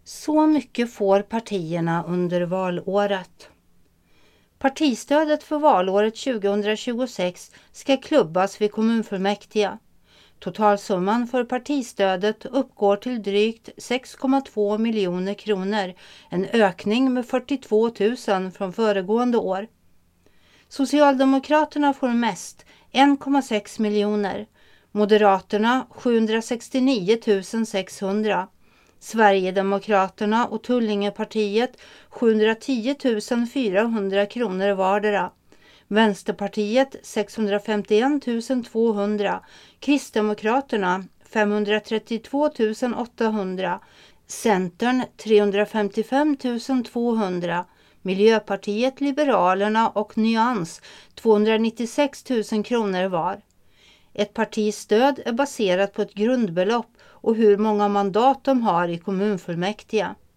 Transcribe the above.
Så mycket får partierna under valåret. Partistödet för valåret 2026 ska klubbas vid kommunfullmäktige. Totalsumman för partistödet uppgår till drygt 6,2 miljoner kronor, en ökning med 42 000 från föregående år. Socialdemokraterna får mest, 1,6 miljoner. Moderaterna 769 600. Sverigedemokraterna och Tullingepartiet 710 400 kronor vardera. Vänsterpartiet 651 200. Kristdemokraterna 532 800. Centern 355 200. Miljöpartiet, Liberalerna och Nyans 296 000 kronor var. Ett partistöd är baserat på ett grundbelopp och hur många mandat de har i kommunfullmäktige.